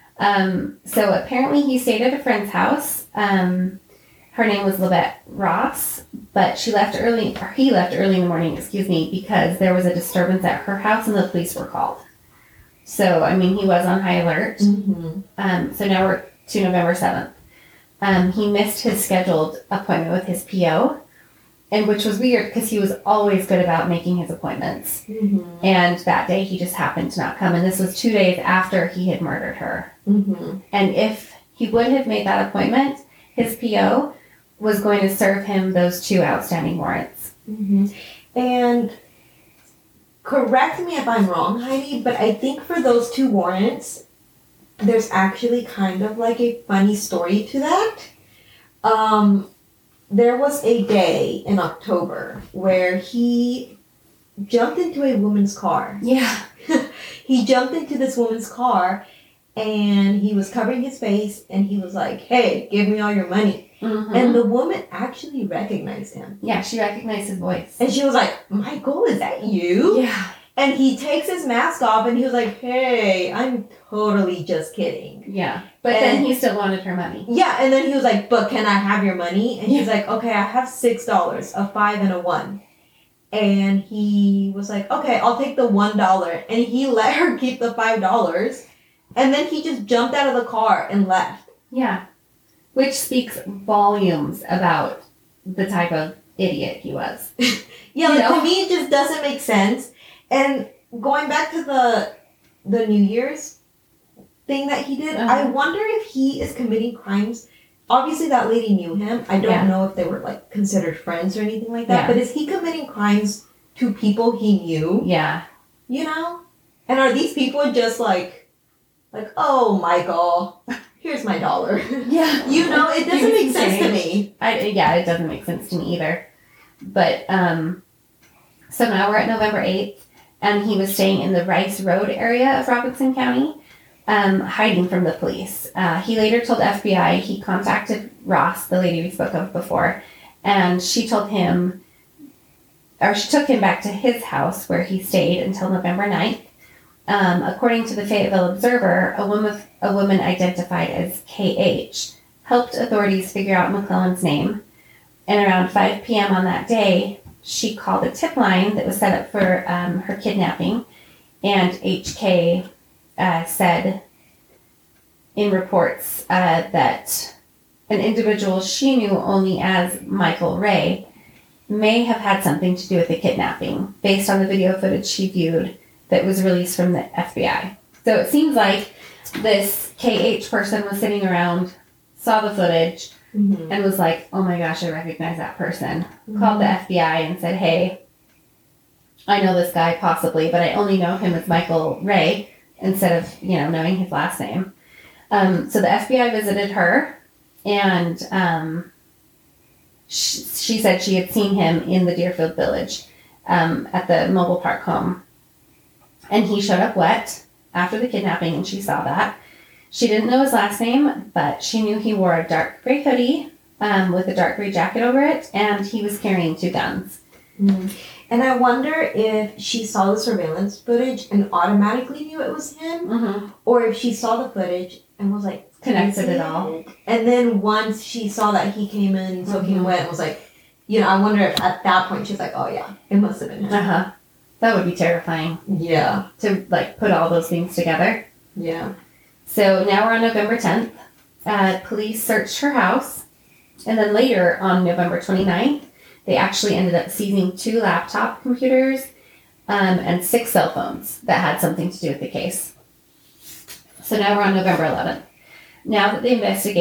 So apparently he stayed at a friend's house. Her name was Libet Ross, but he left early in the morning, because there was a disturbance at her house and the police were called. So, I mean, he was on high alert. Mm-hmm. So now we're to November 7th. He missed his scheduled appointment with his PO, and which was weird because he was always good about making his appointments. Mm-hmm. And that day he just happened to not come. And this was 2 days after he had murdered her. Mm-hmm. And if he would have made that appointment, his PO was going to serve him those 2 outstanding warrants. Mm-hmm. And correct me if I'm wrong, Heidi, but I think for those 2 warrants, there's actually kind of like a funny story to that. There was a day in October where he jumped into a woman's car. Yeah. He jumped into this woman's car and he was covering his face, and he was like, "Hey, give me all your money." Mhm. And the woman actually recognized him. Yeah, she recognized his voice. And she was like, "Michael, is that you?" Yeah. And he takes his mask off, and he was like, "Hey, I'm totally just kidding." Yeah. But then And- he still wanted her money. Yeah, and then he was like, "But can I have your money?" And she's like, "Okay, I have $6, a 5 and a 1." And he was like, "Okay, I'll take the $1." And he let her keep the $5. And then he just jumped out of the car and left. Yeah. Which speaks volumes about the type of idiot he was. Yeah, You like, know? to me, it just doesn't make sense. And going back to the New Year's thing that he did, I Uh-huh. wonder if he is committing crimes. Obviously, that lady knew him. I don't Yeah. know if they were like considered friends or anything like that. Yeah. But is he committing crimes to people he knew? Yeah. You know? And are these people just like, "Oh, Michael, here's my $1." Yeah. You know, it doesn't Here's make some sense to change. me. Yeah, it doesn't make sense to me either. But, so now we're at November 8th, and he was staying in the Rice Road area of Robertson County, hiding from the police. He later told FBI he contacted Ross, the lady we spoke of before, and she told him, or she took him back to his house where he stayed until November 9th. According to the Fayetteville Observer, a woman identified as KH helped authorities figure out McClellan's name. And around 5 p.m. on that day, she called a tip line that was set up for her kidnapping. And HK said in reports that an individual she knew only as Michael Ray may have had something to do with the kidnapping, based on the video footage she viewed that was released from the FBI. So it seems like this KH person was sitting around, saw the footage, Mm-hmm. and was like, "Oh my gosh, I recognize that person." Called the FBI and said, "Hey, I know this guy possibly, but I only know him as Michael Ray instead of, knowing his last name." So the FBI visited her, and she said she had seen him in the Deerfield Village at the mobile park home. And he showed up wet after the kidnapping, and she saw that. She didn't know his last name, but she knew he wore a dark gray hoodie with a dark gray jacket over it, and he was carrying 2 guns. Mm. And I wonder if she saw the surveillance footage and automatically knew it was him, Mm-hmm. or if she saw the footage and was like, Connected "Is it all. And then once she saw that he came in soaking wet and was like, I wonder if at that point she's like, "Oh yeah, it must have been him." Uh-huh. That would be terrifying Yeah, to, put all those things together. yeah. So now we're on November 10th. Police searched her house. And then later, on November 29th, they actually ended up seizing 2 laptop computers and 6 cell phones that had something to do with the case. So now we're on November 11th. Now that the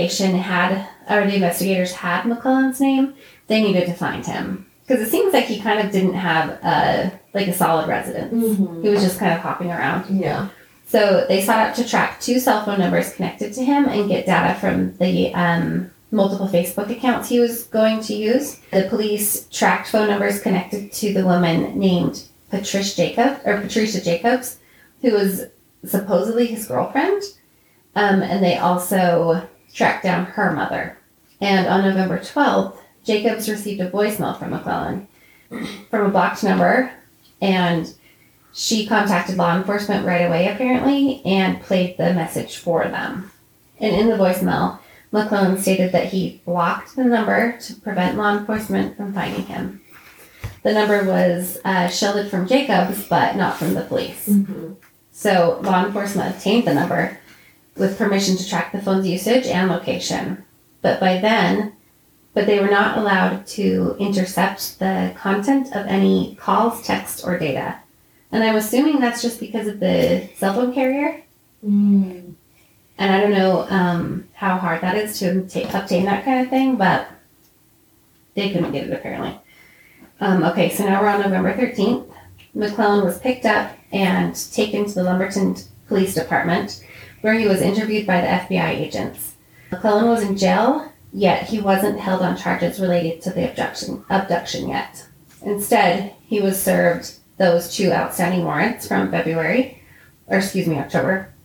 investigators had McClellan's name, they needed to find him. Because it seems like he kind of didn't have a solid residence. Mm-hmm. He was just kind of hopping around. Yeah. So they sought out to track 2 cell phone numbers connected to him and get data from the multiple Facebook accounts he was going to use. The police tracked phone numbers connected to the woman named Patricia Jacobs, who was supposedly his girlfriend. And they also tracked down her mother. And on November 12th, Jacobs received a voicemail from McClellan from a blocked number, and she contacted law enforcement right away, apparently, and played the message for them. And in the voicemail, McClellan stated that he blocked the number to prevent law enforcement from finding him. The number was shielded from Jacobs, but not from the police. Mm-hmm. So law enforcement obtained the number with permission to track the phone's usage and location. But they were not allowed to intercept the content of any calls, text, or data. And I'm assuming that's just because of the cell phone carrier. Mm. And I don't know how hard that is to obtain that kind of thing, but they couldn't get it apparently. Okay, so now we're on November 13th. McClellan was picked up and taken to the Lumberton Police Department, where he was interviewed by the FBI agents. McClellan was in jail, yet he wasn't held on charges related to the abduction yet. Instead, he was served those 2 outstanding warrants from October.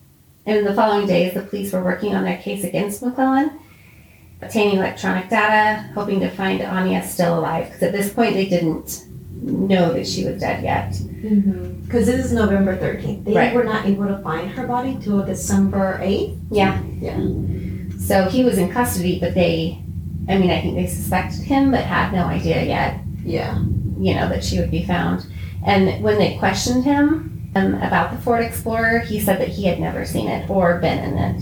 And in the following days, the police were working on their case against McClellan, obtaining electronic data, hoping to find Anya still alive. Because at this point, they didn't know that she was dead yet. Because this is November 13th. They Right. were not able to find her body till December 8th. Yeah. Yeah. So he was in custody, but I think they suspected him, but had no idea yet, Yeah. that she would be found. And when they questioned him about the Ford Explorer, he said that he had never seen it or been in it.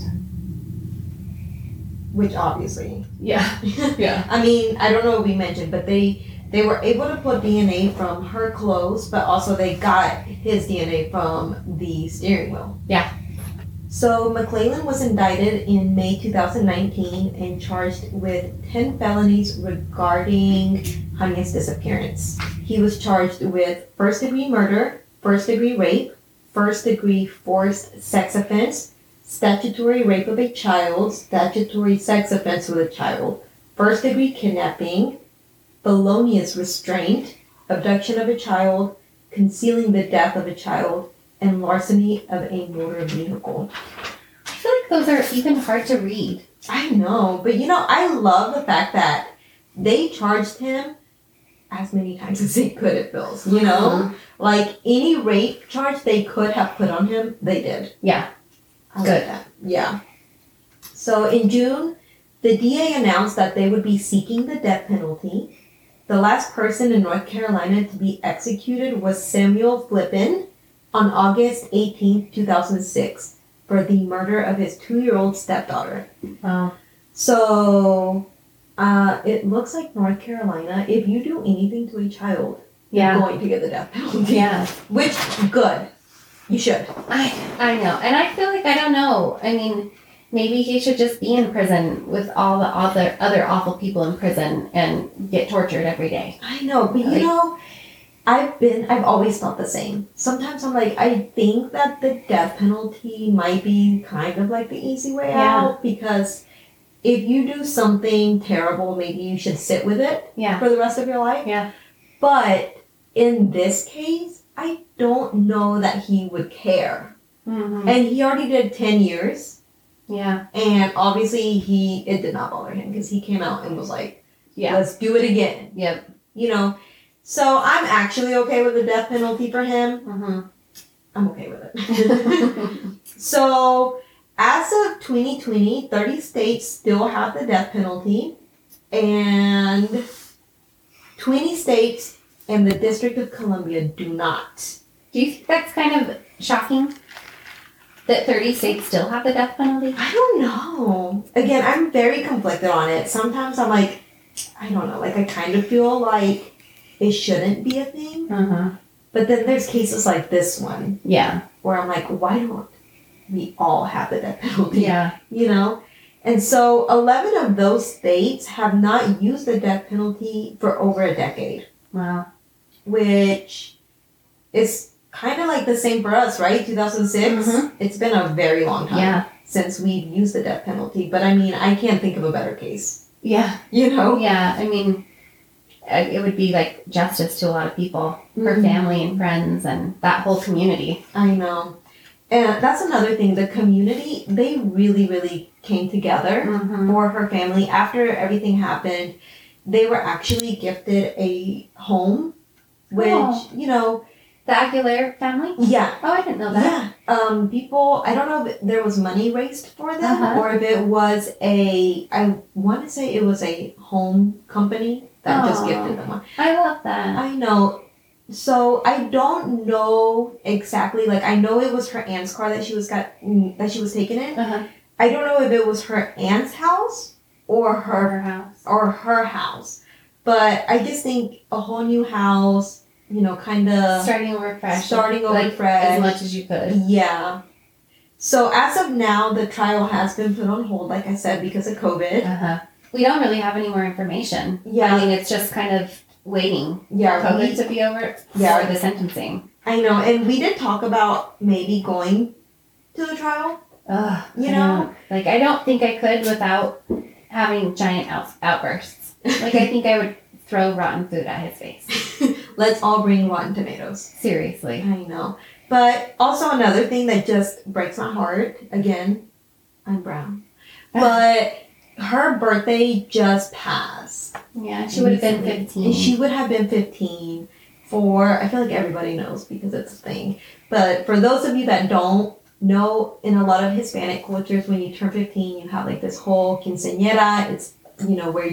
Which obviously. Yeah. Yeah. I mean, I don't know if we mentioned, but they were able to put DNA from her clothes, but also they got his DNA from the steering wheel. Yeah. So McClellan was indicted in May 2019 and charged with 10 felonies regarding Hanya's disappearance. He was charged with first-degree murder, first-degree rape, first-degree forced sex offense, statutory rape of a child, statutory sex offense with a child, first-degree kidnapping, felonious restraint, abduction of a child, concealing the death of a child, and larceny of a motor vehicle. I feel like those are even hard to read. I know, but I love the fact that they charged him as many times as they could, it feels, Like any rape charge they could have put on him, they did. Yeah. I like Good. that. Yeah. So in June, the DA announced that they would be seeking the death penalty. The last person in North Carolina to be executed was Samuel Flippin on August 18, 2006, for the murder of his 2-year-old stepdaughter. Wow. So, it looks like North Carolina, if you do anything to a child, Yeah. you're going to get the death penalty. Yeah. Which, good. You should. I know. And I feel like, I don't know. I mean, maybe he should just be in prison with all the other awful people in prison and get tortured every day. I know, but I've always felt the same. Sometimes I'm like, I think that the death penalty might be kind of like the easy way out, because if you do something terrible, maybe you should sit with it Yeah. for the rest of your life. Yeah. But in this case, I don't know that he would care. Mm-hmm. And he already did 10 years. Yeah. And obviously it did not bother him, because he came out and was like, Yeah. let's do it again. Yep. So I'm actually okay with the death penalty for him. Mm-hmm. I'm okay with it. So as of 2020, 30 states still have the death penalty, and 20 states and the District of Columbia do not. Do you think that's kind of shocking? That 30 states still have the death penalty? I don't know. Again, I'm very conflicted on it. Sometimes I'm like, I don't know, like I kind of feel like it shouldn't be a thing. Uh-huh. But then there's cases like this one Yeah. where I'm like, why don't we all have the death penalty? Yeah. And so 11 of those states have not used the death penalty for over a decade, Wow. which is kind of like the same for us, right? 2006. Mhm. It's been a very long time Yeah. since we've used the death penalty. But I mean, I can't think of a better case, Yeah. Oh. Yeah. I mean, it would be like justice to a lot of people, her Mhm. family and friends and that whole community. I know. And that's another thing. The community, they really, really came together Mm-hmm. for her family. After everything happened, they were actually gifted a home, which, Oh. The Aguilera family? yeah. Oh, I didn't know that. Yeah. People, I don't know if there was money raised for them Uh-huh. or if it was I want to say it was a home company that just Aw. gifted them one. I love that. I know. So I don't know exactly. Like I know it was her aunt's car that she was taken in. Uh-huh. I don't know if it was her aunt's house or Her house. her house. But I just think a whole new house, kind of Starting over fresh. starting over like, fresh. As much as you could. Yeah. So as of now, the trial has been put on hold, like I said, because of COVID. Uh-huh. We don't really have any more information. Yeah. I mean, it's just kind of waiting Yeah, for COVID we- to be over Yeah. for the sentencing. I know, and we did talk about maybe going to the trial. Ugh, You I know? don't- like I don't think I could without having giant outbursts. Like I think I would throw rotten food at his face. Let's all bring Rotten Tomatoes. Seriously. I know. But also another thing that just breaks my heart, again, I'm brown. But her birthday just passed. Yeah, she would have been 15. She would have been 15 I feel like everybody knows because it's a thing. But for those of you that don't know, in a lot of Hispanic cultures, when you turn 15, you have like this whole quinceañera. It's, where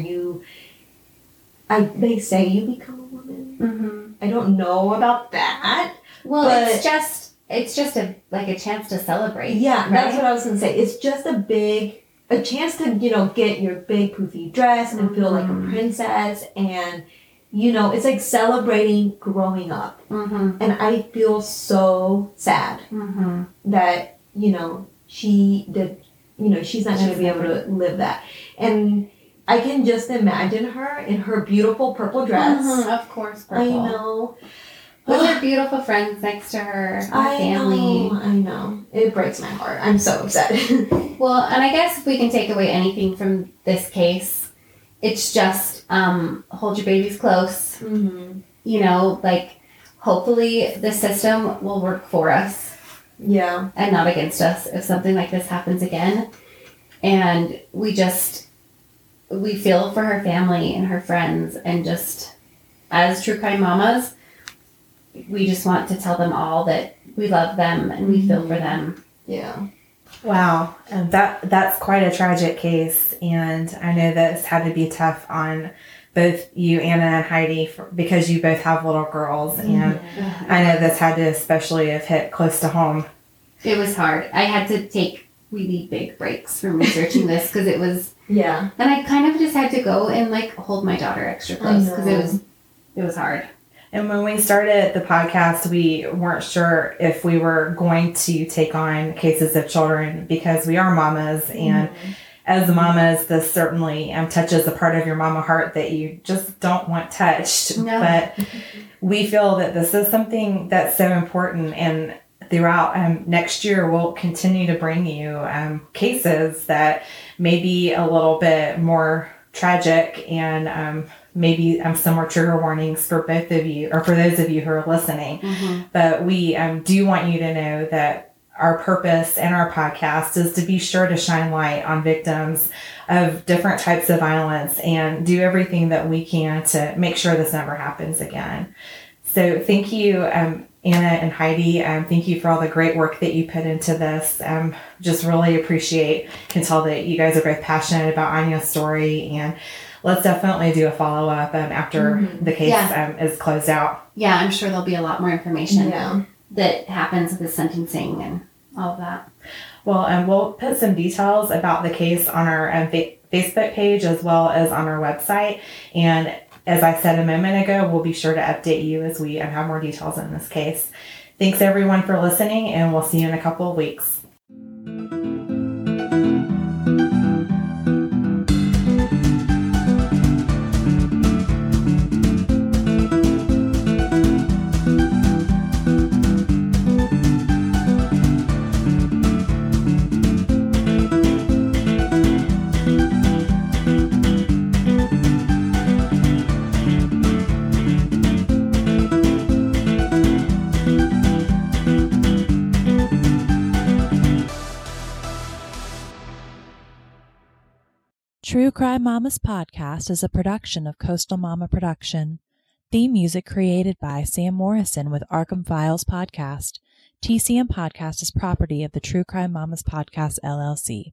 they say you become a woman. Mm-hmm. I don't know about that. Well, but it's just a chance to celebrate. Yeah, right? That's what I was going to say. It's just a chance to, get your big poofy dress and feel like a princess. And, it's like celebrating growing up. Mm-hmm. And I feel so sad that, she's not going to be able to live that. And I can just imagine her in her beautiful purple dress. Of course, purple. I know. With her beautiful friends next to her, family. I know. It breaks my heart. I'm so upset. Well, and I guess if we can take away anything from this case, it's just hold your babies close. Mm-hmm. Hopefully the system will work for us. Yeah. And not against us if something like this happens again. And we feel for her family and her friends, and just as True Crime Mamas, we just want to tell them all that we love them and we feel for them. Yeah. Wow. And that's quite a tragic case. And I know this had to be tough on both you, Anna, and Heidi, because you both have little girls. And I know this had to especially have hit close to home. It was hard. I had to take really big breaks from researching this because it was... Yeah. And I kind of just had to go and hold my daughter extra close because it was hard. And when we started the podcast, we weren't sure if we were going to take on cases of children because we are mamas. And as mamas, this certainly touches a part of your mama heart that you just don't want touched. No. But we feel that this is something that's so important. And throughout next year, we'll continue to bring you cases that may be a little bit more tragic and maybe some more trigger warnings for both of you, or for those of you who are listening. But we do want you to know that our purpose in our podcast is to be sure to shine light on victims of different types of violence and do everything that we can to make sure this never happens again. So thank you, Anna and Heidi. Thank you for all the great work that you put into this. Just really can tell that you guys are both passionate about Anya's story, and let's definitely do a follow-up after the case is closed out. Yeah, I'm sure there'll be a lot more information that happens with the sentencing and all of that. Well, we'll put some details about the case on our Facebook page as well as on our website. And as I said a moment ago, we'll be sure to update you as we have more details in this case. Thanks, everyone, for listening, and we'll see you in a couple of weeks. True Crime Mamas Podcast is a production of Coastal Mama Production. Theme music created by Sam Morrison with Arkham Files Podcast. TCM Podcast is property of the True Crime Mamas Podcast, LLC.